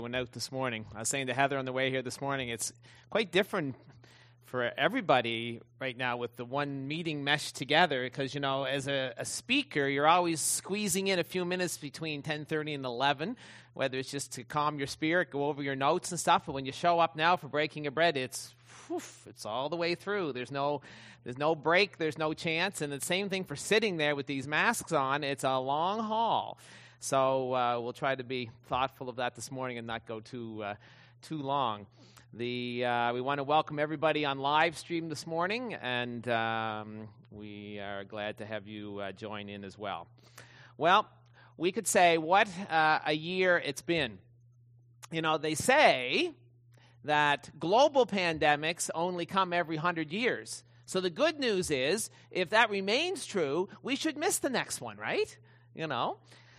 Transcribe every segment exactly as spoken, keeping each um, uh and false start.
Went out this morning. I was saying to Heather on the way here this morning, it's quite different for everybody right now with the one meeting meshed together because, you know, as a, a speaker, you're always squeezing in a few minutes between ten thirty and eleven, whether it's just to calm your spirit, go over your notes and stuff. But when you show up now for Breaking of Bread, it's whew, it's all the way through. There's no there's no break. There's no chance. And the same thing for sitting there with these masks on. It's a long haul. So uh, we'll try to be thoughtful of that this morning and not go too uh, too long. The uh, we want to welcome everybody on live stream this morning, and um, we are glad to have you uh, join in as well. Well, we could say what uh, a year it's been. You know, they say that global pandemics only come every hundred years. So the good news is, if that remains true, we should miss the next one, right? You know.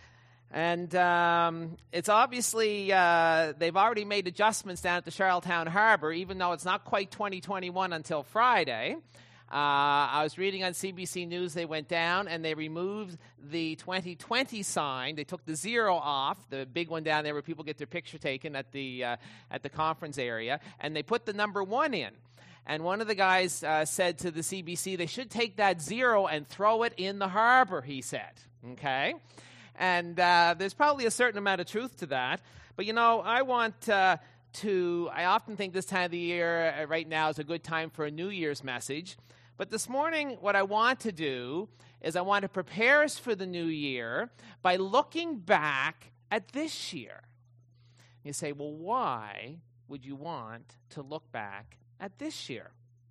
And um, it's obviously, uh, they've already made adjustments down at the Charlottetown Harbor, even though it's not quite twenty twenty-one until Friday. Uh, I was reading on C B C News, they went down and they removed the twenty twenty sign. They took the zero off, the big one down there where people get their picture taken at the uh, at the conference area, and they put the number one in. And one of the guys uh, said to the C B C, they should take that zero and throw it in the harbor, he said. Okay? And uh, there's probably a certain amount of truth to that. But, you know, I want uh, to, I often think this time of the year uh, right now is a good time for a New Year's message. But this morning, what I want to do is I want to prepare us for the new year by looking back at this year. You say, well, why would you want to look back at this year?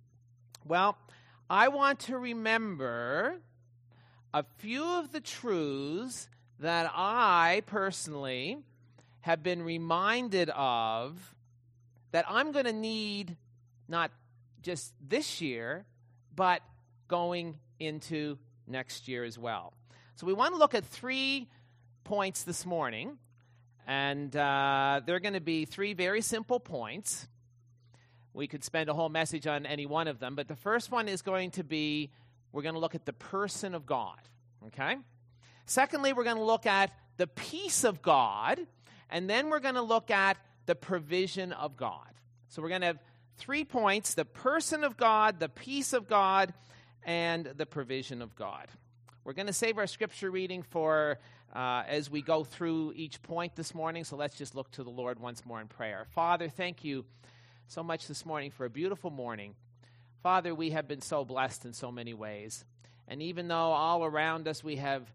Well, I want to remember a few of the truths that I personally have been reminded of that I'm going to need not just this year, but going into next year as well. So we want to look at three points this morning, and uh, they're going to be three very simple points. We could spend a whole message on any one of them, but the first one is going to be, we're going to look at the person of God, okay? Secondly, we're going to look at the peace of God, and then we're going to look at the provision of God. So we're going to have three points: the person of God, the peace of God, and the provision of God. We're going to save our scripture reading for uh, as we go through each point this morning, so let's just look to the Lord once more in prayer. Father, thank you so much this morning for a beautiful morning. Father, we have been so blessed in so many ways, and even though all around us we have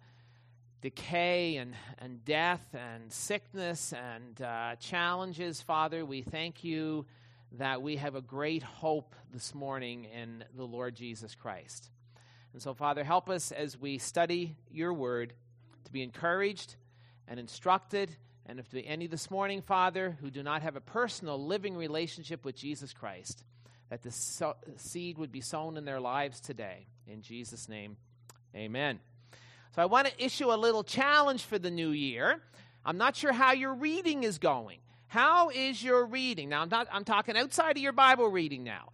decay and, and death and sickness and uh, challenges, Father, we thank you that we have a great hope this morning in the Lord Jesus Christ. And so, Father, help us as we study your word to be encouraged and instructed. And if there be any this morning, Father, who do not have a personal living relationship with Jesus Christ, that the so- seed would be sown in their lives today. In Jesus' name, amen. So I want to issue a little challenge for the new year. I'm not sure how your reading is going. How is your reading? Now, I'm, not, I'm talking outside of your Bible reading now.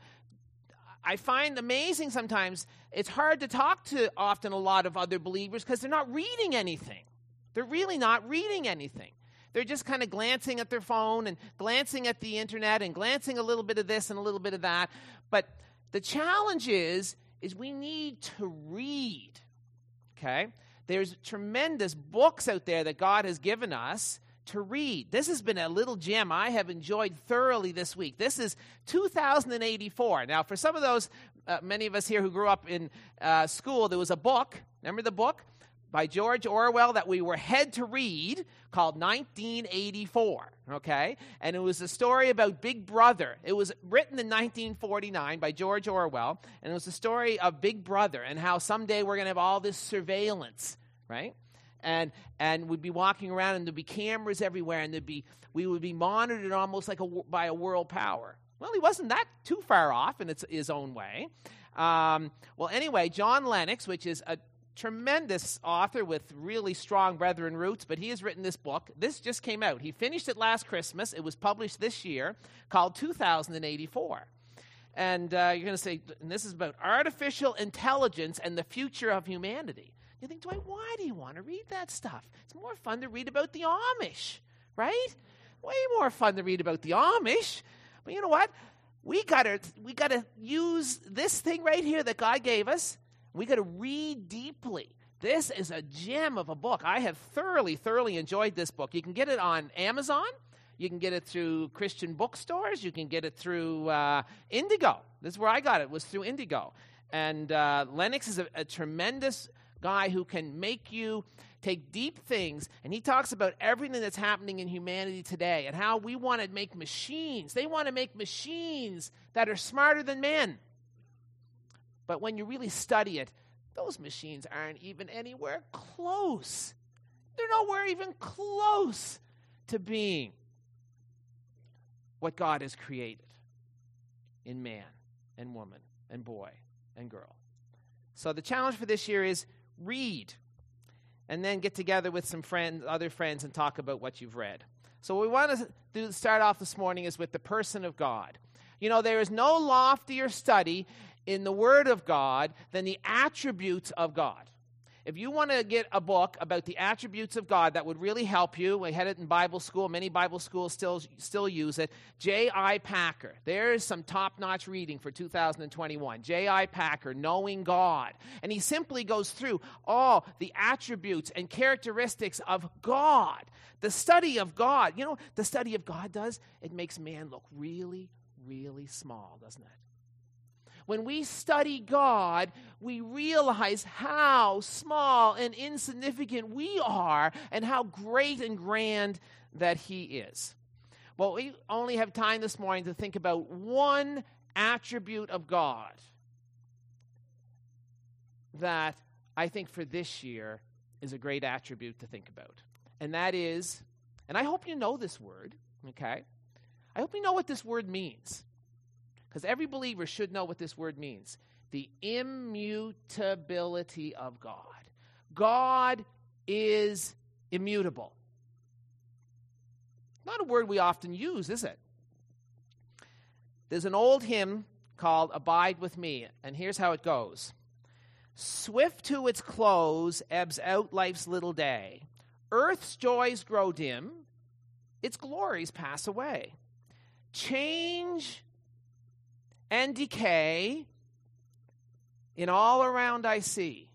I find amazing sometimes it's hard to talk to often a lot of other believers because they're not reading anything. They're really not reading anything. They're just kind of glancing at their phone and glancing at the internet and glancing a little bit of this and a little bit of that. But the challenge is, is we need to read, okay? There's tremendous books out there that God has given us to read. This has been a little gem I have enjoyed thoroughly this week. This is two thousand eighty-four. Now, for some of those, uh, many of us here who grew up in uh, school, there was a book, remember the book? By George Orwell that we were had to read called nineteen eighty-four, okay? And it was a story about Big Brother. It was written in nineteen forty-nine by George Orwell, and it was a story of Big Brother and how someday we're going to have all this surveillance, right? And and we'd be walking around and there'd be cameras everywhere, and there'd be we would be monitored almost like a, by a world power. Well, he wasn't that too far off in its, his own way. Um, well, anyway, John Lennox, which is a tremendous author with really strong Brethren roots, but he has written this book. This just came out. He finished it last Christmas. It was published this year, called two thousand eighty-four. And uh, you're going to say, and this is about artificial intelligence and the future of humanity. You think, Dwight, why do you want to read that stuff? It's more fun to read about the Amish, right? Way more fun to read about the Amish. But you know what? We gotta we gotta use this thing right here that God gave us. We gotta read deeply. This is a gem of a book. I have thoroughly, thoroughly enjoyed this book. You can get it on Amazon. You can get it through Christian bookstores. You can get it through uh, Indigo. This is where I got it, was through Indigo. And uh, Lennox is a, a tremendous guy who can make you take deep things, and he talks about everything that's happening in humanity today and how we want to make machines. They want to make machines that are smarter than men. But when you really study it, those machines aren't even anywhere close. They're nowhere even close to being what God has created in man and woman and boy and girl. So the challenge for this year is read. And then get together with some friends, other friends, and talk about what you've read. So what we want to do, start off this morning is with the person of God. You know, there is no loftier study in the Word of God than the attributes of God. If you want to get a book about the attributes of God that would really help you, we had it in Bible school. Many Bible schools still, still use it. J I Packer. There is some top-notch reading for two thousand twenty-one. J I Packer, Knowing God. And he simply goes through all the attributes and characteristics of God. The study of God. You know, the study of God does? It makes man look really, really small, doesn't it? When we study God, we realize how small and insignificant we are and how great and grand that He is. Well, we only have time this morning to think about one attribute of God that I think for this year is a great attribute to think about. And that is, and I hope you know this word, okay? I hope you know what this word means. Because every believer should know what this word means. The immutability of God. God is immutable. Not a word we often use, is it? There's an old hymn called Abide With Me, and here's how it goes. Swift to its close ebbs out life's little day. Earth's joys grow dim, its glories pass away. Change and decay in all around I see.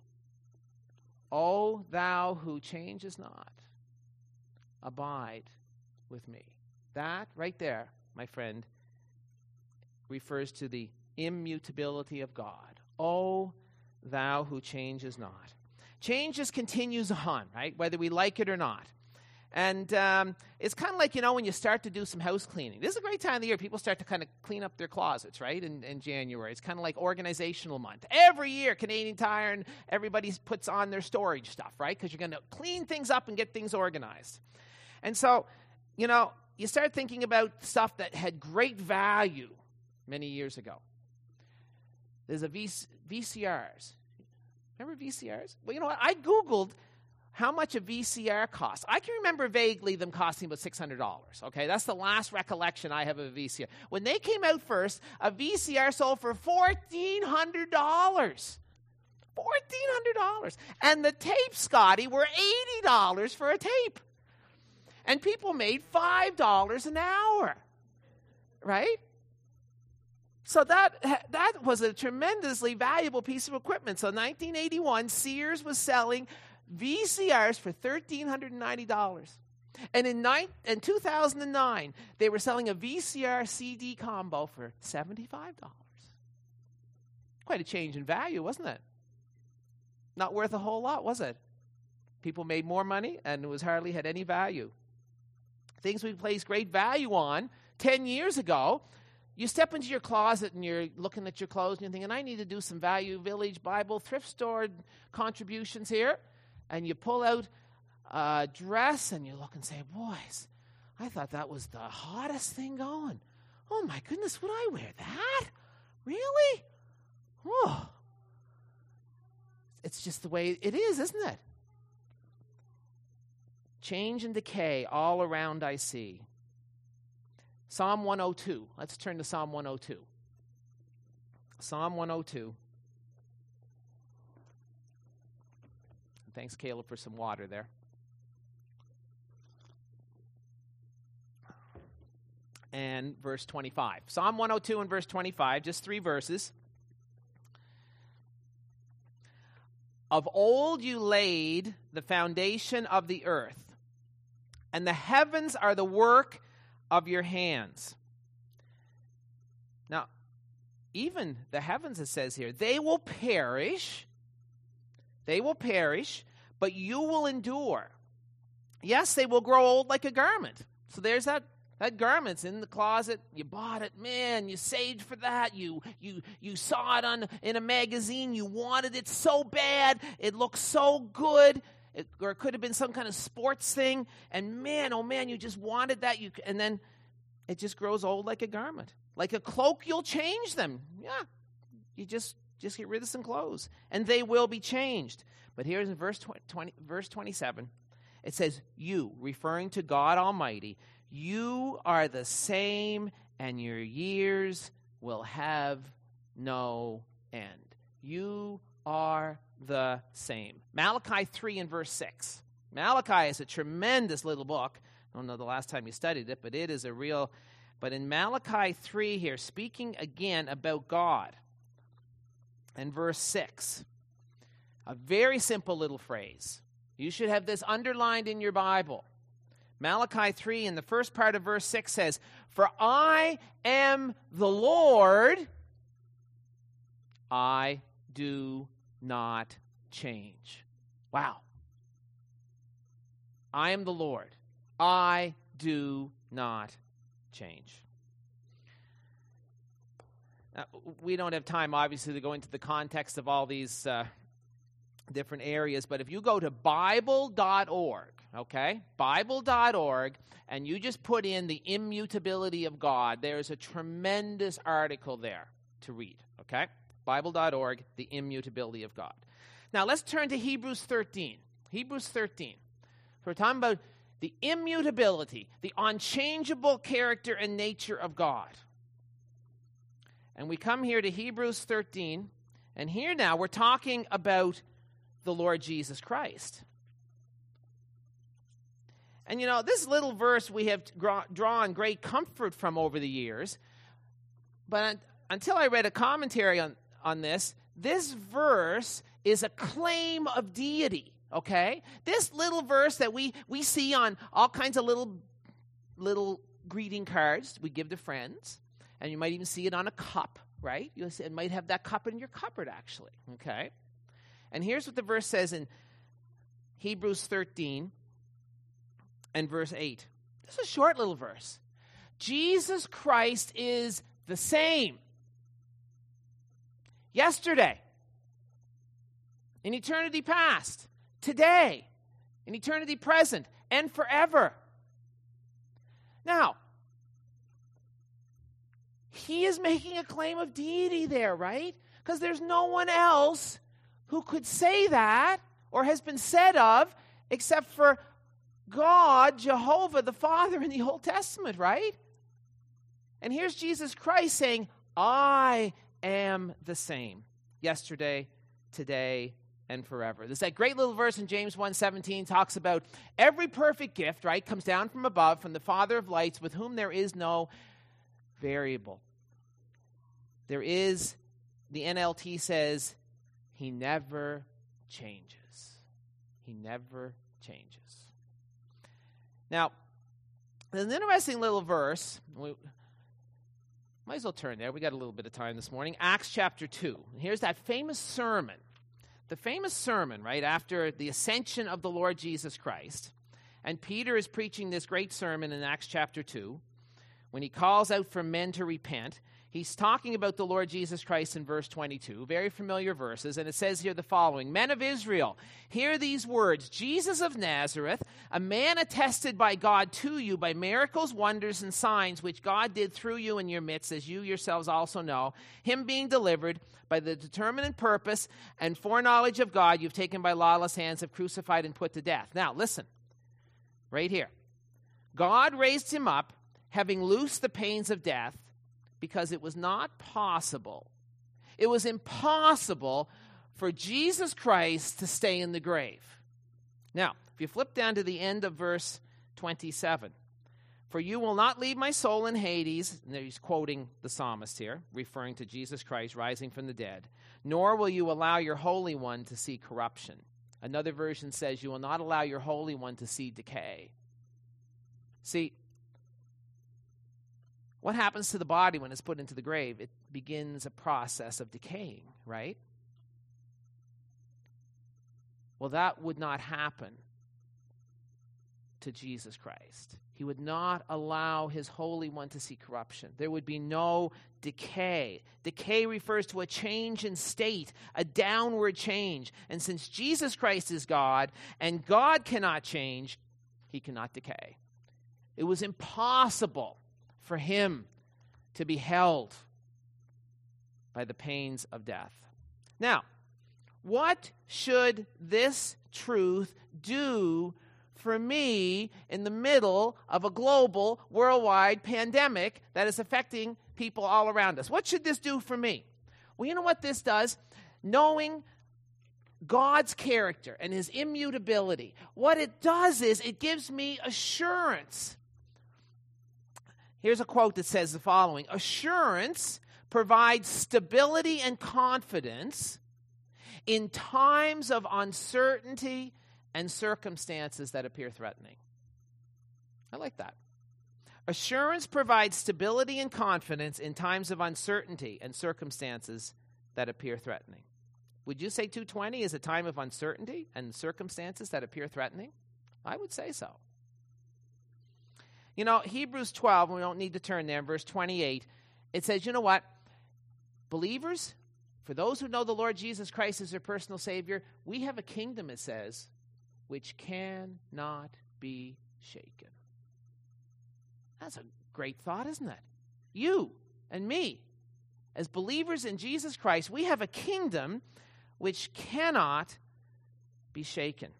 O thou who changes not, abide with me. That right there, my friend, refers to the immutability of God. O thou who changes not. Change just continues on, right? Whether we like it or not. And um, it's kind of like, you know, when you start to do some house cleaning. This is a great time of the year. People start to kind of clean up their closets, right, in, in January. It's kind of like organizational month. Every year, Canadian Tire and everybody puts on their storage stuff, right, because you're going to clean things up and get things organized. And so, you know, you start thinking about stuff that had great value many years ago. There's a v- VCRs. Remember V C Rs? Well, you know what? I Googled how much a V C R costs. I can remember vaguely them costing about six hundred dollars, okay? That's the last recollection I have of a V C R. When they came out first, a V C R sold for fourteen hundred dollars. fourteen hundred dollars. And the tapes, Scotty, were eighty dollars for a tape. And people made five dollars an hour, right? So that that was a tremendously valuable piece of equipment. So nineteen eighty-one, Sears was selling V C Rs for one thousand three hundred ninety dollars. And in, nine, in two thousand nine, they were selling a V C R C D combo for seventy-five dollars. Quite a change in value, wasn't it? Not worth a whole lot, was it? People made more money, and it was hardly had any value. Things we placed great value on ten years ago. You step into your closet and you're looking at your clothes and you're thinking, I need to do some Value Village Bible thrift store contributions here. And you pull out a dress and you look and say, boys, I thought that was the hottest thing going. Oh my goodness, would I wear that? Really? Oh. It's just the way it is, isn't it? Change and decay all around I see. Psalm one oh two. Let's turn to Psalm one oh two. Psalm one oh two. Thanks, Caleb, for some water there. and verse twenty-five. Psalm one oh two and verse twenty-five, just three verses. Of old you laid the foundation of the earth, and the heavens are the work of your hands. Now, even the heavens, it says here, they will perish. They will perish, but you will endure. Yes, they will grow old like a garment. So there's that, that garment's in the closet. You bought it. Man, you saved for that. You you you saw it on in a magazine. You wanted it so bad. It looked so good. It, or it could have been some kind of sports thing. And man, oh man, you just wanted that. You And then it just grows old like a garment. Like a cloak, you'll change them. Yeah, you just, just get rid of some clothes. And they will be changed. But here's in verse twenty, verse twenty-seven. It says, you, referring to God Almighty, you are the same, and your years will have no end. You are the same. Malachi three and verse six. Malachi is a tremendous little book. I don't know the last time you studied it, but it is a real... But in Malachi three here, speaking again about God, and verse six, a very simple little phrase. You should have this underlined in your Bible. Malachi three, in the first part of verse six says, for I am the Lord, I do not change. Wow. I am the Lord, I do not change. Now, we don't have time, obviously, to go into the context of all these uh, different areas, but if you go to Bible dot org, okay, Bible dot org, and you just put in the immutability of God, there's a tremendous article there to read, okay? Bible dot org, the immutability of God. Now, let's turn to Hebrews thirteen. Hebrews thirteen. So we're talking about the immutability, the unchangeable character and nature of God. And we come here to Hebrews thirteen, and here now we're talking about the Lord Jesus Christ. And you know, this little verse we have drawn great comfort from over the years, but until I read a commentary on, on this, this verse is a claim of deity. Okay? This little verse that we, we see on all kinds of little, little greeting cards we give to friends, and you might even see it on a cup, right? You might have that cup in your cupboard, actually. Okay? And here's what the verse says in Hebrews thirteen and verse eight. This is a short little verse. Jesus Christ is the same yesterday, in eternity past, today, in eternity present, and forever. Now, he is making a claim of deity there, right? Because there's no one else who could say that or has been said of except for God, Jehovah, the Father in the Old Testament, right? And here's Jesus Christ saying, I am the same yesterday, today, and forever. There's that great little verse in James one seventeen talks about every perfect gift, right, comes down from above, from the Father of lights, with whom there is no variable. There is, the N L T says, he never changes. He never changes. Now, there's an interesting little verse. We might as well turn there. We got a little bit of time this morning. Acts chapter two. Here's that famous sermon. The famous sermon, right, after the ascension of the Lord Jesus Christ. And Peter is preaching this great sermon in Acts chapter two. When he calls out for men to repent, he's talking about the Lord Jesus Christ in verse twenty-two, very familiar verses, and it says here the following, Men of Israel, hear these words, Jesus of Nazareth, a man attested by God to you by miracles, wonders, and signs, which God did through you in your midst, as you yourselves also know, him being delivered by the determinate purpose and foreknowledge of God, you've taken by lawless hands, have crucified and put to death. Now, listen, right here. God raised him up, having loosed the pains of death, because it was not possible, it was impossible for Jesus Christ to stay in the grave. Now, if you flip down to the end of verse twenty-seven, For you will not leave my soul in Hades, and he's quoting the psalmist here, referring to Jesus Christ rising from the dead, nor will you allow your Holy One to see corruption. Another version says you will not allow your Holy One to see decay. See, what happens to the body when it's put into the grave? It begins a process of decaying, right? Well, that would not happen to Jesus Christ. He would not allow his Holy One to see corruption. There would be no decay. Decay refers to a change in state, a downward change. And since Jesus Christ is God and God cannot change, he cannot decay. It was impossible for him to be held by the pains of death. Now, what should this truth do for me in the middle of a global, worldwide pandemic that is affecting people all around us? What should this do for me? Well, you know what this does? Knowing God's character and his immutability, what it does is it gives me assurance. Here's a quote that says the following: assurance provides stability and confidence in times of uncertainty and circumstances that appear threatening. I like that. Assurance provides stability and confidence in times of uncertainty and circumstances that appear threatening. Would you say two twenty is a time of uncertainty and circumstances that appear threatening? I would say so. You know, Hebrews twelve, and we don't need to turn there, in verse twenty-eight, it says, you know what? Believers, for those who know the Lord Jesus Christ as their personal Savior, we have a kingdom, it says, which cannot be shaken. That's a great thought, isn't it? You and me, as believers in Jesus Christ, we have a kingdom which cannot be shaken.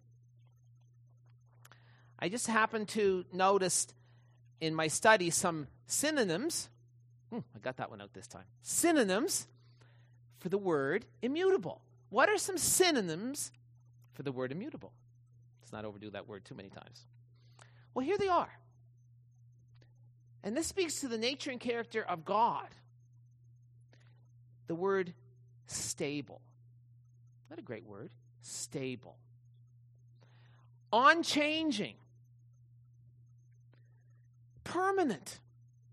I just happened to notice in my study some synonyms. Hmm, I got that one out this time. Synonyms for the word immutable. What are some synonyms for the word immutable? Let's not overdo that word too many times. Well, here they are. And this speaks to the nature and character of God. The word stable. Not a great word. Stable. Unchanging. Permanent.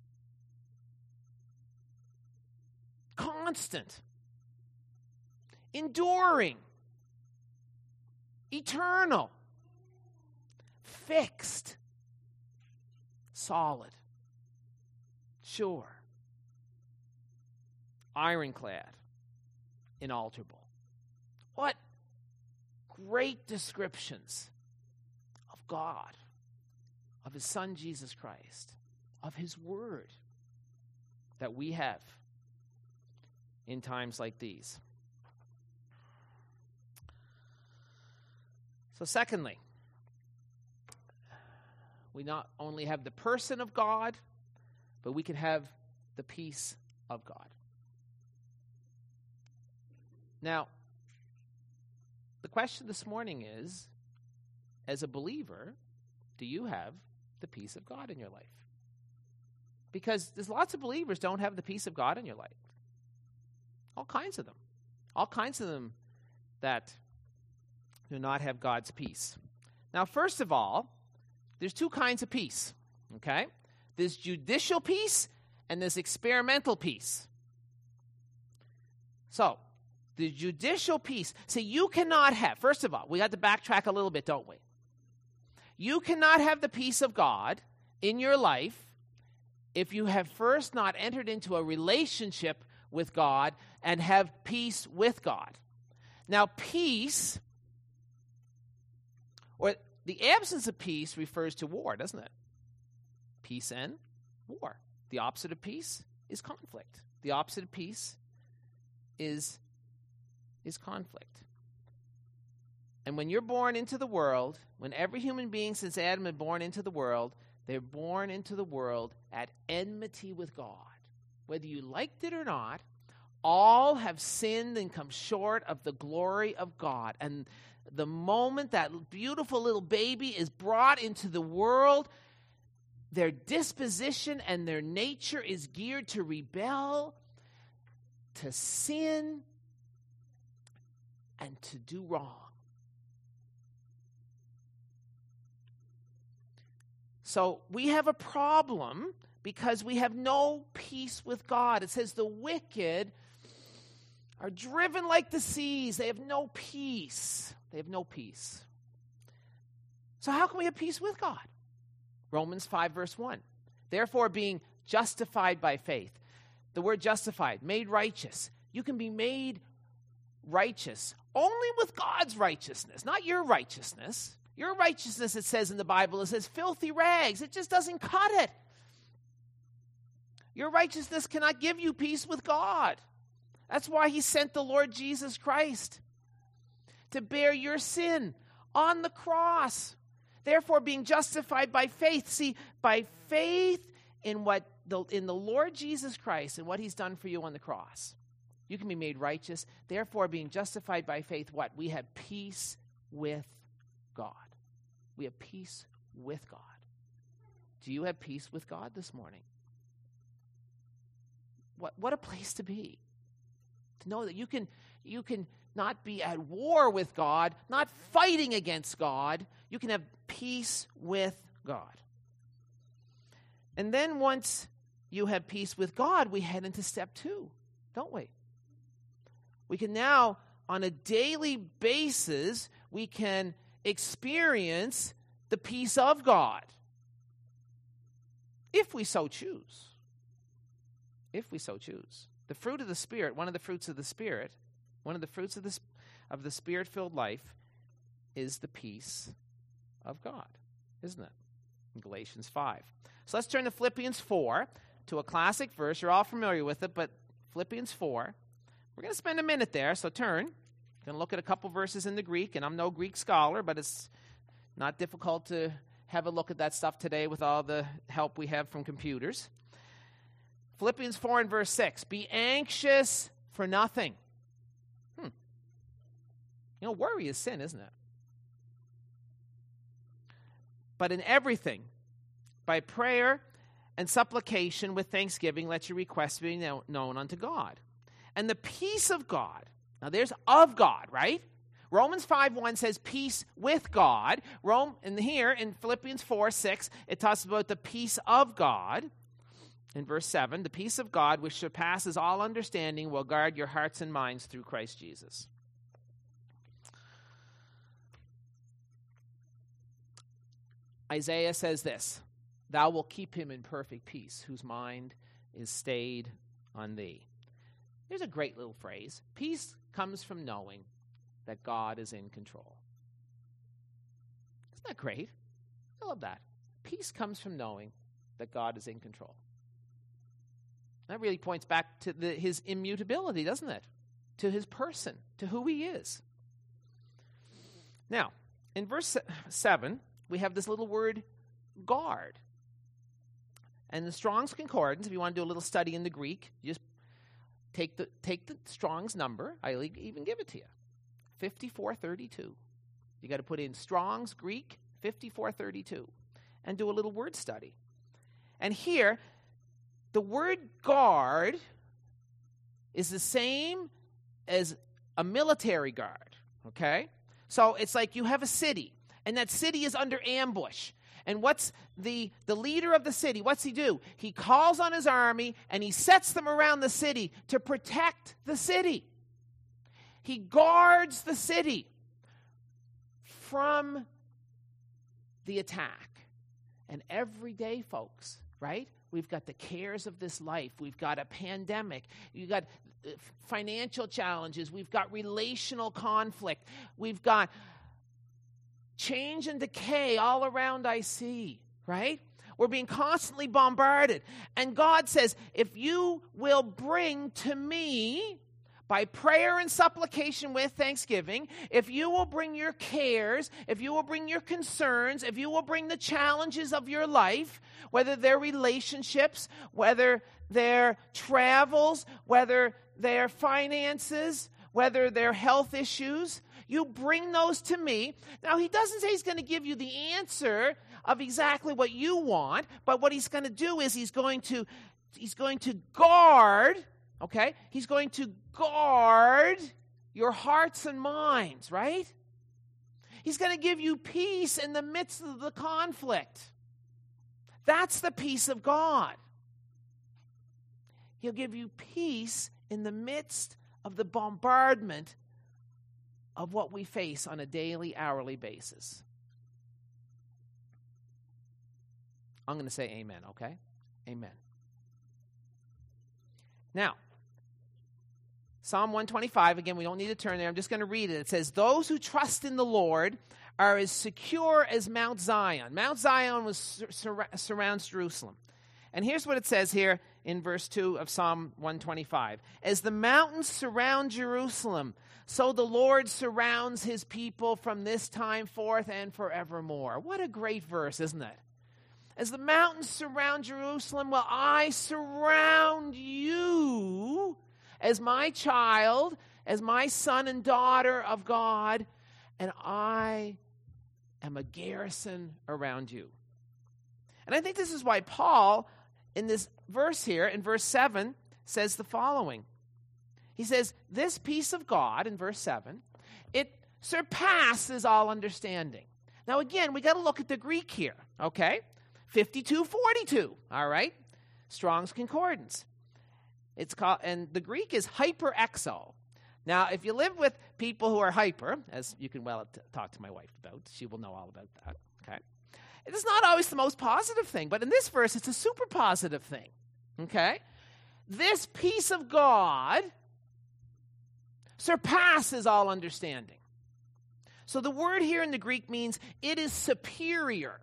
Constant. Enduring. Eternal. Fixed. Solid. Sure. Ironclad. Inalterable. What great descriptions of God, of his Son Jesus Christ, of his word that we have in times like these. So secondly, we not only have the person of God, but we can have the peace of God. Now, the question this morning is, as a believer, do you have the peace of God in your life? Because there's lots of believers don't have the peace of God in your life. All kinds of them. All kinds of them that do not have God's peace. Now, first of all, there's two kinds of peace, okay? There's judicial peace and there's experimental peace. So, the judicial peace. See, you cannot have, first of all, we have to backtrack a little bit, don't we? You cannot have the peace of God in your life if you have first not entered into a relationship with God and have peace with God. Now, peace, or the absence of peace, refers to war, doesn't it? Peace and war. The opposite of peace is conflict. The opposite of peace is, is conflict. And when you're born into the world, when every human being since Adam is born into the world, they're born into the world at enmity with God. Whether you liked it or not, all have sinned and come short of the glory of God. And the moment that beautiful little baby is brought into the world, their disposition and their nature is geared to rebel, to sin, and to do wrong. So we have a problem because we have no peace with God. It says the wicked are driven like the seas. They have no peace. They have no peace. So how can we have peace with God? Romans five, verse one. Therefore, being justified by faith. The word justified, made righteous. You can be made righteous only with God's righteousness, not your righteousness. Your righteousness, it says in the Bible, it says filthy rags. It just doesn't cut it. Your righteousness cannot give you peace with God. That's why he sent the Lord Jesus Christ to bear your sin on the cross. Therefore, being justified by faith. See, by faith in what the, in the Lord Jesus Christ and what he's done for you on the cross, you can be made righteous. Therefore, being justified by faith, what? We have peace with God. We have peace with God. Do you have peace with God this morning? What, what a place to be. To know that you can, you can not be at war with God, not fighting against God. You can have peace with God. And then once you have peace with God, we head into step two, don't we? We can now, on a daily basis, we can experience the peace of God. If we so choose. If we so choose. The fruit of the Spirit, one of the fruits of the Spirit, one of the fruits of the, of the Spirit-filled life is the peace of God, isn't it? In Galatians five. So let's turn to Philippians four, to a classic verse. You're all familiar with it, but Philippians four. We're going to spend a minute there, so turn. Going to look at a couple verses in the Greek, and I'm no Greek scholar, but it's not difficult to have a look at that stuff today with all the help we have from computers. Philippians four and verse six, be anxious for nothing. Hmm. You know, worry is sin, isn't it? But in everything, by prayer and supplication with thanksgiving, let your requests be known unto God. And the peace of God, now there's of God, right? Romans five one says peace with God. Rome, and here in Philippians four six, it talks about the peace of God. In verse seven, the peace of God, which surpasses all understanding, will guard your hearts and minds through Christ Jesus. Isaiah says this, thou wilt keep him in perfect peace, whose mind is stayed on thee. Here's a great little phrase. Peace comes from knowing that God is in control. Isn't that great? I love that. Peace comes from knowing that God is in control. That really points back to the, his immutability, doesn't it? To his person, to who he is. Now, in verse seven, we have this little word, guard. And the Strong's Concordance, if you want to do a little study in the Greek, you just take the take the Strong's number. I'll even give it to you. fifty-four thirty-two. You got to put in Strong's Greek fifty-four thirty-two and do a little word study. And here, the word guard is the same as a military guard, okay? So it's like you have a city, and that city is under ambush. And what's the, the leader of the city, what's he do? He calls on his army, and he sets them around the city to protect the city. He guards the city from the attack. And every day, folks, right? We've got the cares of this life. We've got a pandemic. You've got financial challenges. We've got relational conflict. We've got change and decay all around I see, right? We're being constantly bombarded. And God says, if you will bring to me, by prayer and supplication with thanksgiving, if you will bring your cares, if you will bring your concerns, if you will bring the challenges of your life, whether they're relationships, whether they're travels, whether they're finances, whether they're health issues, you bring those to me. Now, he doesn't say he's going to give you the answer of exactly what you want, but what he's going to do is he's going to he's going to guard, okay? He's going to guard your hearts and minds, right? He's going to give you peace in the midst of the conflict. That's the peace of God. He'll give you peace in the midst of the bombardment of what we face on a daily, hourly basis. I'm going to say amen, okay? Amen. Now, Psalm one twenty-five, again, we don't need to turn there. I'm just going to read it. It says, those who trust in the Lord are as secure as Mount Zion. Mount Zion was sur- surrounds Jerusalem. And here's what it says here in verse two of Psalm one twenty-five. As the mountains surround Jerusalem, so the Lord surrounds his people from this time forth and forevermore. What a great verse, isn't it? As the mountains surround Jerusalem, well, I surround you as my child, as my son and daughter of God, and I am a garrison around you. And I think this is why Paul, in this verse here, in verse seven, says the following. He says, this peace of God, in verse seven, it surpasses all understanding. Now again, we got to look at the Greek here, okay? fifty-two forty-two, all right? Strong's Concordance. It's called, and the Greek is hyperexo. Now, if you live with people who are hyper, as you can well t- talk to my wife about, she will know all about that, okay? It is not always the most positive thing, but in this verse, it's a super positive thing, okay? This peace of God surpasses all understanding. So the word here in the Greek means it is superior.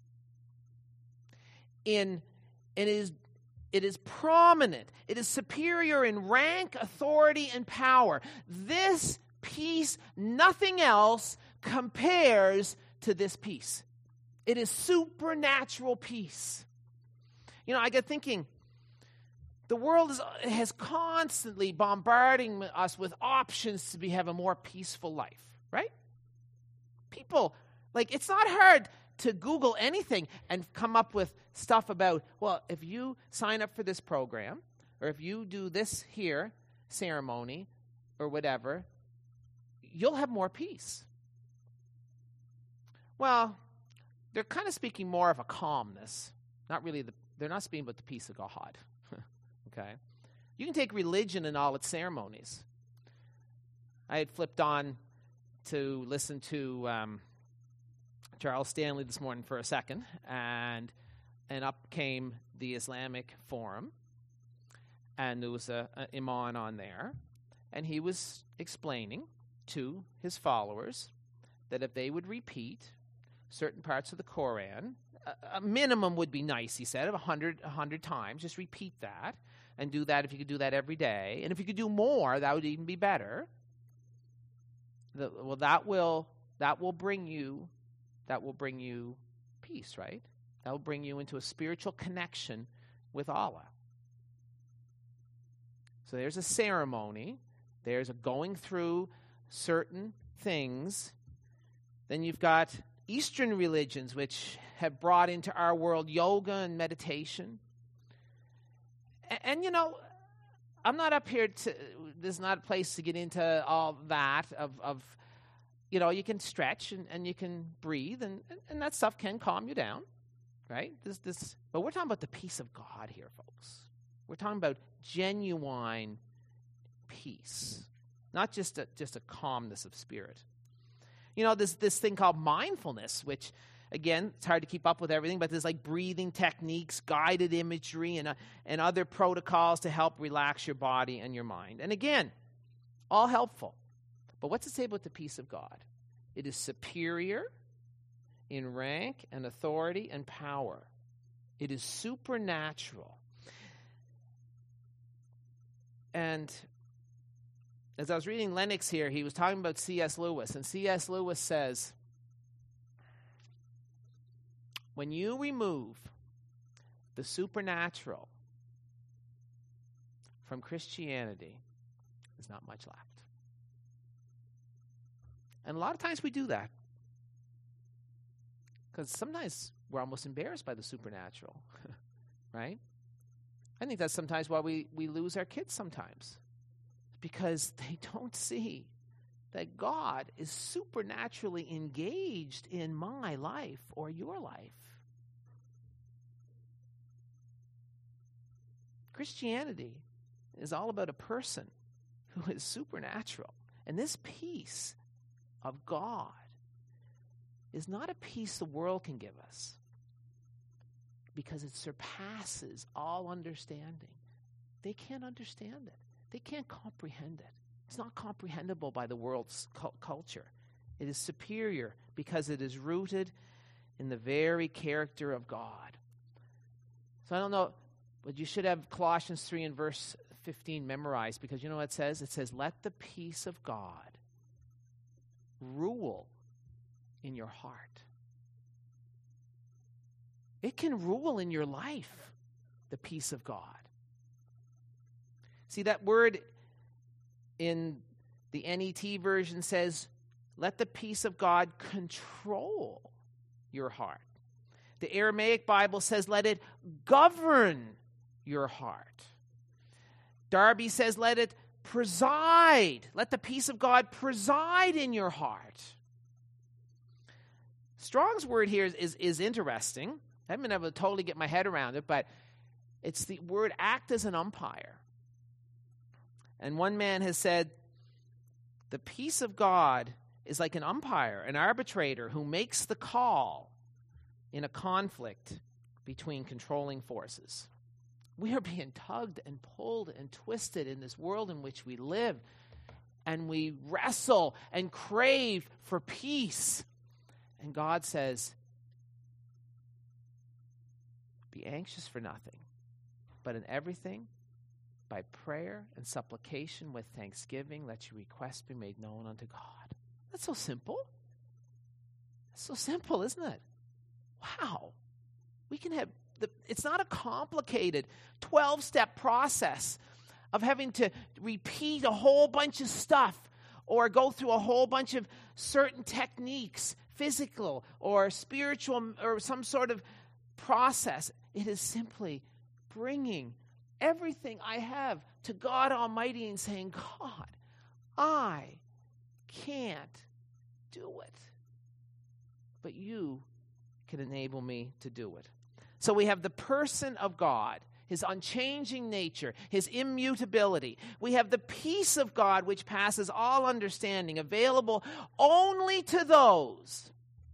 In, it is It is prominent. It is superior in rank, authority, and power. This peace, nothing else compares to this peace. It is supernatural peace. You know, I get thinking, the world is, has constantly bombarding us with options to be, have a more peaceful life, right? People, like, it's not hard to Google anything and come up with stuff about, well, if you sign up for this program, or if you do this here ceremony, or whatever, you'll have more peace. Well, they're kind of speaking more of a calmness. Not really, the, they're not speaking about the peace of God. Okay? You can take religion and all its ceremonies. I had flipped on to listen to Um, Charles Stanley this morning for a second, and and up came the Islamic Forum, and there was a, a imam on there, and he was explaining to his followers that if they would repeat certain parts of the Quran, a, a minimum would be nice, he said, of a hundred, a hundred times, just repeat that, and do that if you could do that every day, and if you could do more, that would even be better. The, well, that will that will bring you That will bring you peace, right? That will bring you into a spiritual connection with Allah. So there's a ceremony. There's a going through certain things. Then you've got Eastern religions, which have brought into our world yoga and meditation. And, and you know, I'm not up here to, there's not a place to get into all that of, of you know, you can stretch and, and you can breathe, and, and, and that stuff can calm you down, right? This, this, but we're talking about the peace of God here, folks. We're talking about genuine peace, not just a, just a calmness of spirit. You know, there's this thing called mindfulness, which, again, it's hard to keep up with everything, but there's like breathing techniques, guided imagery, and, uh, and other protocols to help relax your body and your mind. And again, all helpful. But what's it say about the peace of God? It is superior in rank and authority and power. It is supernatural. And as I was reading Lennox here, he was talking about C S Lewis. And C S Lewis says, when you remove the supernatural from Christianity, there's not much left. And a lot of times we do that. Because sometimes we're almost embarrassed by the supernatural, right? I think that's sometimes why we, we lose our kids sometimes, because they don't see that God is supernaturally engaged in my life or your life. Christianity is all about a person who is supernatural. And this peace of God is not a peace the world can give us, because it surpasses all understanding. They can't understand it. They can't comprehend it. It's not comprehensible by the world's cu- culture. It is superior because it is rooted in the very character of God. So I don't know, but you should have Colossians three and verse fifteen memorized, because you know what it says? It says, let the peace of God rule in your heart. It can rule in your life, the peace of God. See, that word in the N E T version says, let the peace of God control your heart. The Aramaic Bible says, let it govern your heart. Darby says, let it preside. Let the peace of God preside in your heart. Strong's word here is, is, is interesting. I haven't been able to totally get my head around it, but it's the word act as an umpire. And one man has said, the peace of God is like an umpire, an arbitrator who makes the call in a conflict between controlling forces. We are being tugged and pulled and twisted in this world in which we live, and we wrestle and crave for peace. And God says, be anxious for nothing, but in everything, by prayer and supplication with thanksgiving, let your requests be made known unto God. That's so simple. That's so simple, isn't it? Wow. We can have, the, it's not a complicated twelve-step process of having to repeat a whole bunch of stuff or go through a whole bunch of certain techniques, physical or spiritual or some sort of process. It is simply bringing everything I have to God Almighty and saying, God, I can't do it, but you can enable me to do it. So we have the person of God, his unchanging nature, his immutability. We have the peace of God which passes all understanding, available only to those.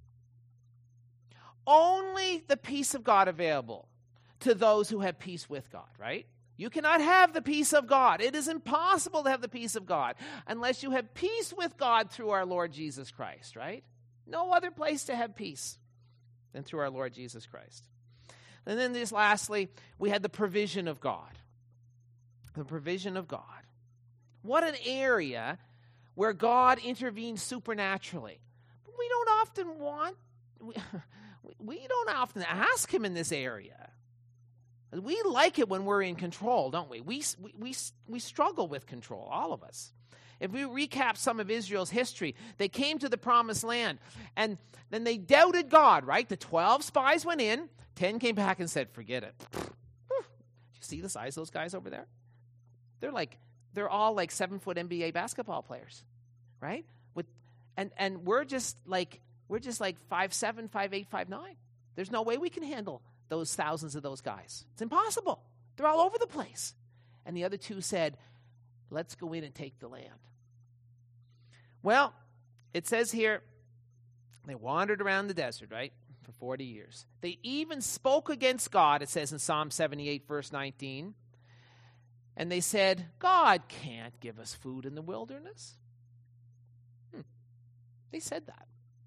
Only the peace of God available to those who have peace with God, right? You cannot have the peace of God. It is impossible to have the peace of God unless you have peace with God through our Lord Jesus Christ, right? No other place to have peace than through our Lord Jesus Christ. And then just lastly, we had the provision of God. The provision of God. What an area where God intervenes supernaturally. But we don't often want, we, we don't often ask him in this area. We like it when we're in control, don't we? We, we, we, we struggle with control, all of us. If we recap some of Israel's history, they came to the promised land, and then they doubted God, right? The twelve spies went in, ten came back and said, forget it. Did you see the size of those guys over there? They're like, they're all like seven-foot N B A basketball players, right? With and and we're just like, we're just like five seven, five eight, five nine. There's no way we can handle those thousands of those guys. It's impossible. They're all over the place. And the other two said, let's go in and take the land. Well, it says here, they wandered around the desert, right, for forty years. They even spoke against God, it says in Psalm seventy-eight, verse nineteen. And they said, God can't give us food in the wilderness. Hmm. They said that.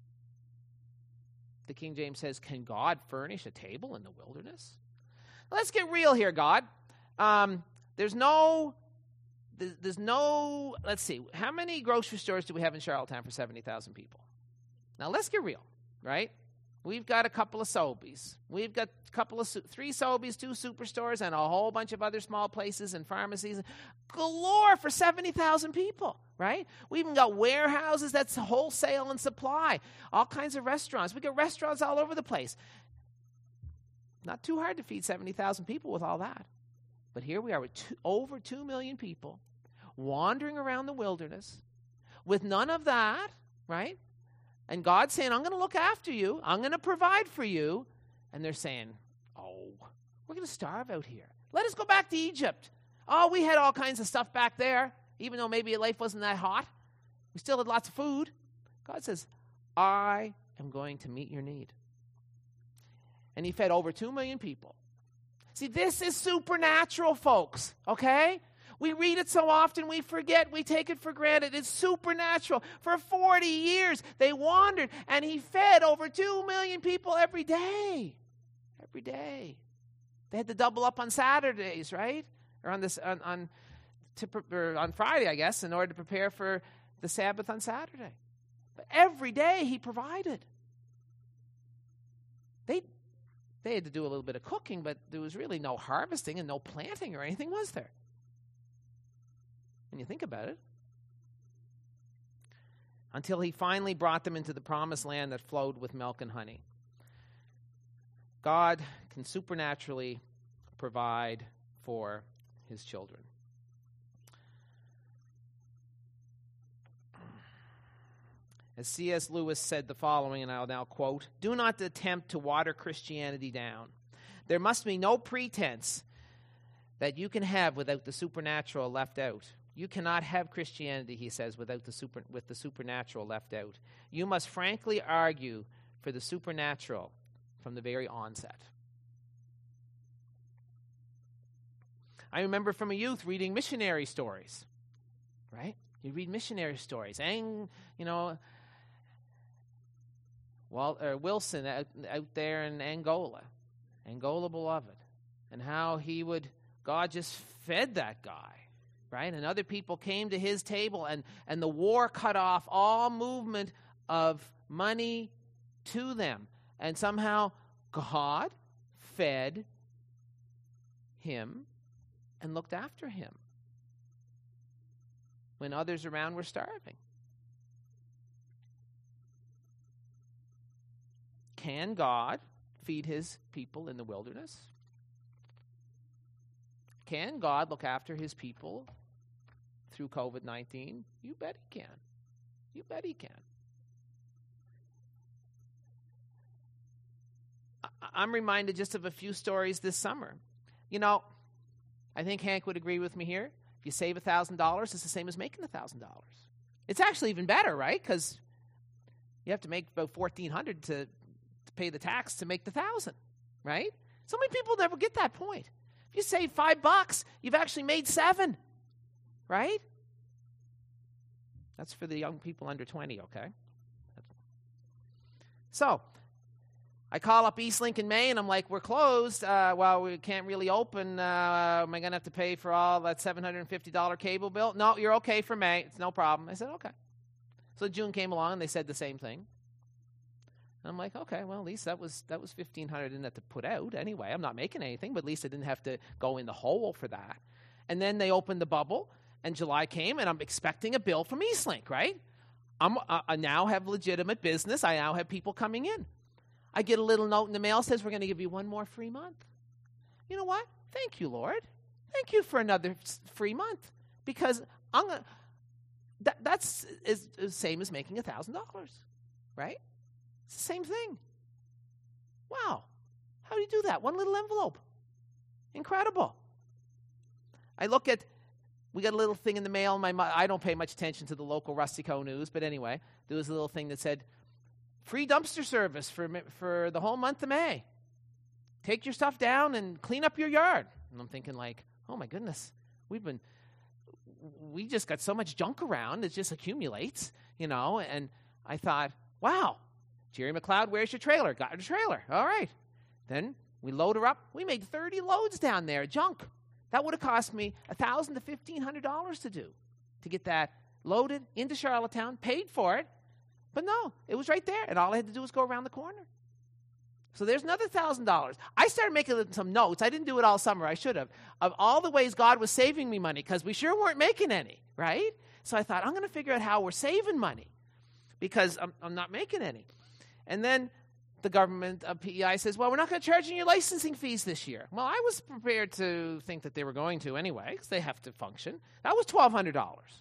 The King James says, can God furnish a table in the wilderness? Let's get real here, God. Um, there's no, there's no, let's see, how many grocery stores do we have in Charlottetown for seventy thousand people? Now, let's get real, right? We've got a couple of Sobeys. We've got a couple of, three Sobeys, two superstores, and a whole bunch of other small places and pharmacies. Galore for seventy thousand people, right? We even got warehouses that's wholesale and supply. All kinds of restaurants. We got restaurants all over the place. Not too hard to feed seventy thousand people with all that. But here we are with two, over two million people wandering around the wilderness with none of that, right? And God's saying, I'm going to look after you. I'm going to provide for you. And they're saying, oh, we're going to starve out here. Let us go back to Egypt. Oh, we had all kinds of stuff back there, even though maybe life wasn't that hot. We still had lots of food. God says, I am going to meet your need. And he fed over two million people. See, this is supernatural, folks, okay? We read it so often, we forget, we take it for granted. It's supernatural. For forty years, they wandered, and he fed over two million people every day. Every day. They had to double up on Saturdays, right? Or on this on on, to, or on Friday, I guess, in order to prepare for the Sabbath on Saturday. But every day he provided. They they had to do a little bit of cooking, but there was really no harvesting and no planting or anything, was there? When you think about it. Until he finally brought them into the promised land that flowed with milk and honey. God can supernaturally provide for his children. As C S Lewis said the following, and I'll now quote, "Do not attempt to water Christianity down. There must be no pretense that you can have without the supernatural left out. You cannot have Christianity," he says, without the super, with the supernatural left out. You must frankly argue for the supernatural from the very onset. I remember from a youth reading missionary stories, right? You read missionary stories. And, you know, Wal, or Wilson out, out there in Angola, Angola beloved, and how he would, God just fed that guy. Right? And other people came to his table, and, and the war cut off all movement of money to them. And somehow God fed him and looked after him when others around were starving. Can God feed his people in the wilderness? Can God look after his people through covid nineteen? You bet he can. You bet he can. I- I'm reminded just of a few stories this summer. You know, I think Hank would agree with me here. If you save one thousand dollars, it's the same as making one thousand dollars. It's actually even better, right? Because you have to make about fourteen hundred dollars to, to pay the tax to make the one thousand dollars, right? So many people never get that point. If you save five bucks, you've actually made seven. Right? That's for the young people under twenty, okay? So, I call up Eastlink in May, and I'm like, we're closed. Uh, well, we can't really open. Uh, am I going to have to pay for all that seven hundred fifty dollars cable bill? No, you're okay for May. It's no problem. I said, okay. So June came along, and they said the same thing. And I'm like, okay, well, at least that was that was fifteen hundred dollars I didn't have to put out. Anyway, I'm not making anything, but at least I didn't have to go in the hole for that. And then they opened the bubble. And July came, and I'm expecting a bill from Eastlink, right? I'm, uh, I now have legitimate business. I now have people coming in. I get a little note in the mail that says, we're going to give you one more free month. You know what? Thank you, Lord. Thank you for another free month. Because I'm gonna, that, that's is, is the same as making one thousand dollars, right? It's the same thing. Wow. How do you do that? One little envelope. Incredible. I look at, we got a little thing in the mail. My I don't pay much attention to the local Rustico news, but anyway, there was a little thing that said, free dumpster service for for the whole month of May. Take your stuff down and clean up your yard. And I'm thinking like, oh my goodness, we've been, we just got so much junk around, it just accumulates, you know. And I thought, wow, Jerry McLeod, where's your trailer? Got a trailer. All right. Then we load her up. We made thirty loads down there, junk. That would have cost me one thousand dollars to fifteen hundred dollars to do, to get that loaded into Charlottetown, paid for it. But no, it was right there, and all I had to do was go around the corner. So there's another one thousand dollars. I started making some notes. I didn't do it all summer. I should have. Of all the ways God was saving me money, because we sure weren't making any, right? So I thought, I'm going to figure out how we're saving money, because I'm, I'm not making any. And then the government uh, P E I says, well, we're not going to charge you your licensing fees this year. Well, I was prepared to think that they were going to anyway, because they have to function. That was twelve hundred dollars.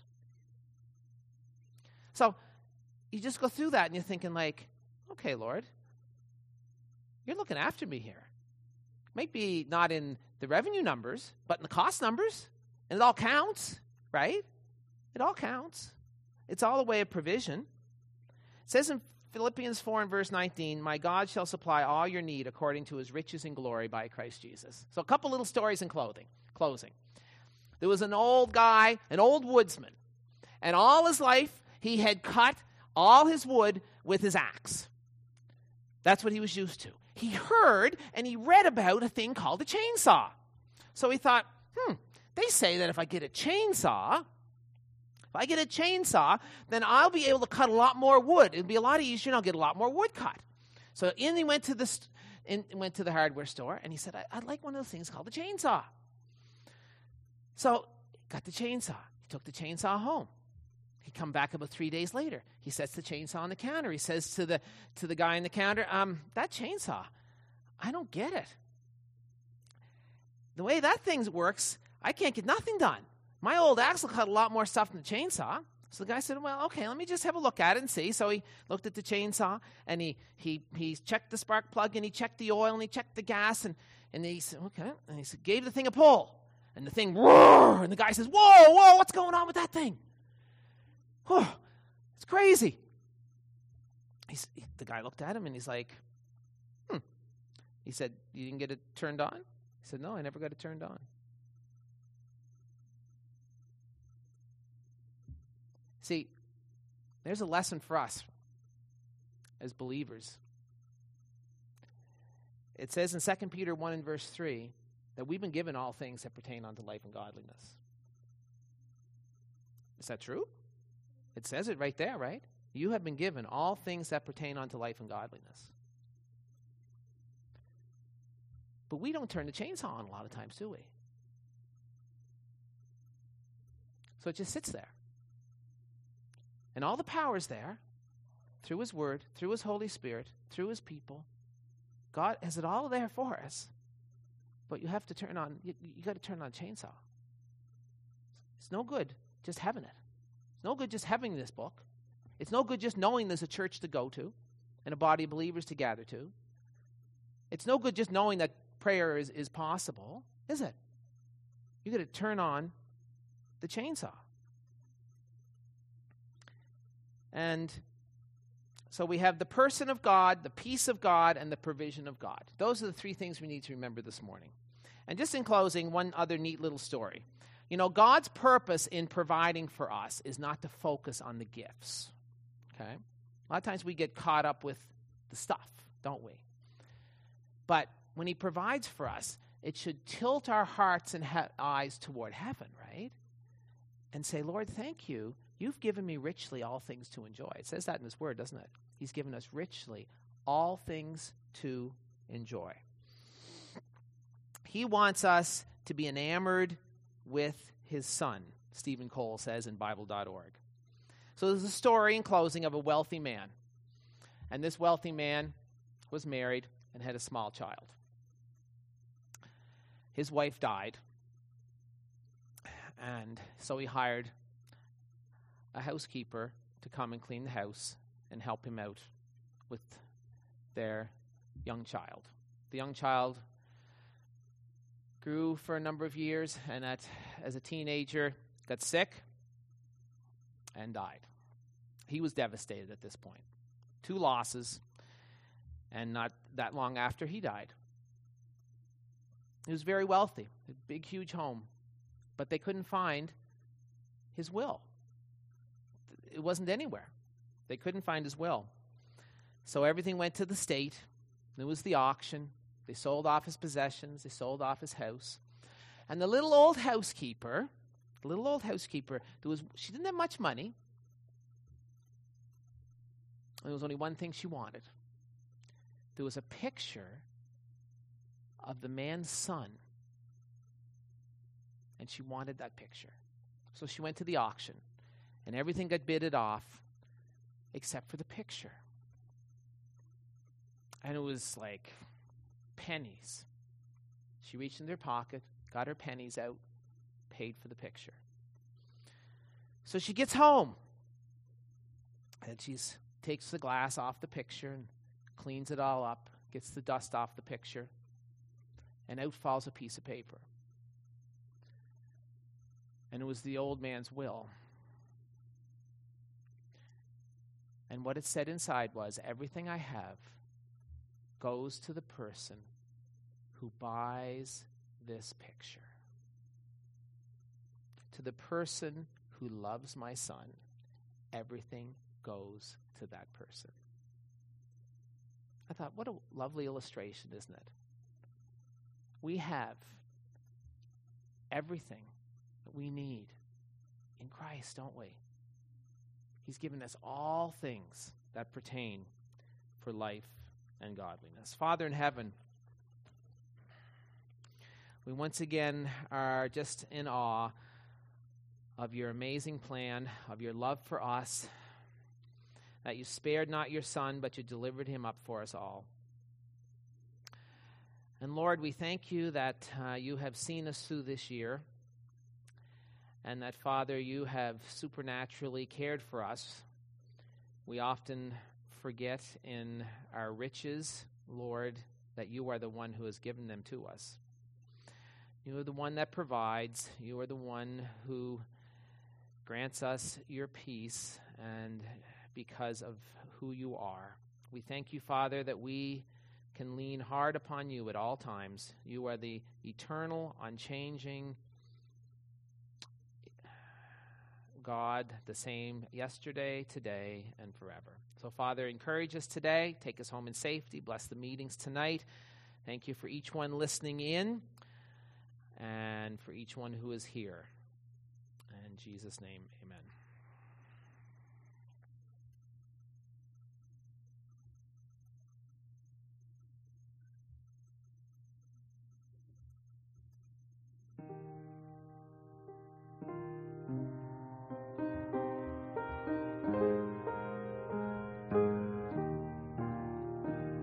So you just go through that and you're thinking like, okay, Lord, you're looking after me here. Maybe not in the revenue numbers, but in the cost numbers. And it all counts, right? It all counts. It's all a way of provision. It says in Philippians four and verse nineteen, my God shall supply all your need according to his riches and glory by Christ Jesus. So a couple little stories in clothing, closing. There was an old guy, an old woodsman, and all his life he had cut all his wood with his axe. That's what he was used to. He heard and he read about a thing called a chainsaw. So he thought, hmm, they say that if I get a chainsaw, if I get a chainsaw, then I'll be able to cut a lot more wood. It'll be a lot easier and I'll get a lot more wood cut. So in he went to the, st- in, went to the hardware store and he said, I, I'd like one of those things called a chainsaw. So got the chainsaw. He took the chainsaw home. He come back about three days later. He sets the chainsaw on the counter. He says to the to the guy on the counter, um, that chainsaw, I don't get it. The way that thing works, I can't get nothing done. My old axe will cut a lot more stuff than the chainsaw. So the guy said, well, okay, let me just have a look at it and see. So he looked at the chainsaw, and he he he checked the spark plug, and he checked the oil, and he checked the gas, and, and he said, okay. And he said, gave the thing a pull. And the thing, roar, and the guy says, whoa, whoa, what's going on with that thing? Oh, it's crazy. He's, he, the guy looked at him, and he's like, hmm. He said, you didn't get it turned on? He said, no, I never got it turned on. See, there's a lesson for us as believers. It says in Second Peter one and verse three that we've been given all things that pertain unto life and godliness. Is that true? It says it right there, right? You have been given all things that pertain unto life and godliness. But we don't turn the chainsaw on a lot of times, do we? So it just sits there. And all the power's there, through his word, through his Holy Spirit, through his people. God has it all there for us. But you have to turn on, you, you got to turn on a chainsaw. It's no good just having it. It's no good just having this book. It's no good just knowing there's a church to go to and a body of believers to gather to. It's no good just knowing that prayer is, is possible, is it? You got to turn on the chainsaw. And so we have the person of God, the peace of God, and the provision of God. Those are the three things we need to remember this morning. And just in closing, one other neat little story. You know, God's purpose in providing for us is not to focus on the gifts. Okay? A lot of times we get caught up with the stuff, don't we? But when he provides for us, it should tilt our hearts and he- eyes toward heaven, right? And say, Lord, thank you. You've given me richly all things to enjoy. It says that in his word, doesn't it? He's given us richly all things to enjoy. He wants us to be enamored with his son, Stephen Cole says in Bible dot org. So there's a story in closing of a wealthy man. And this wealthy man was married and had a small child. His wife died. And so he hired a housekeeper to come and clean the house and help him out with their young child. The young child grew for a number of years, and at, as a teenager got sick and died. He was devastated at this point. Two losses, and not that long after he died. He was very wealthy, a big, huge home, but they couldn't find his will. It wasn't anywhere. They couldn't find his will. So everything went to the state. There was the auction. They sold off his possessions. They sold off his house. And the little old housekeeper, the little old housekeeper, there was she didn't have much money. There was only one thing she wanted. There was a picture of the man's son. And she wanted that picture. So she went to the auction. And everything got bidded off except for the picture. And it was like pennies. She reached in her pocket, got her pennies out, paid for the picture. So she gets home, and she takes the glass off the picture and cleans it all up, gets the dust off the picture, and out falls a piece of paper. And it was the old man's will. And what it said inside was, everything I have goes to the person who buys this picture. To the person who loves my son, everything goes to that person. I thought, what a lovely illustration, isn't it? We have everything that we need in Christ, don't we? He's given us all things that pertain for life and godliness. Father in heaven, we once again are just in awe of your amazing plan, of your love for us, that you spared not your son, but you delivered him up for us all. And Lord, we thank you that uh, you have seen us through this year, and that, Father, you have supernaturally cared for us. We often forget in our riches, Lord, that you are the one who has given them to us. You are the one that provides. You are the one who grants us your peace, and because of who you are. We thank you, Father, that we can lean hard upon you at all times. You are the eternal, unchanging God, the same yesterday, today, and forever. So, Father, encourage us today. Take us home in safety. Bless the meetings tonight. Thank you for each one listening in and for each one who is here. In Jesus' name, amen.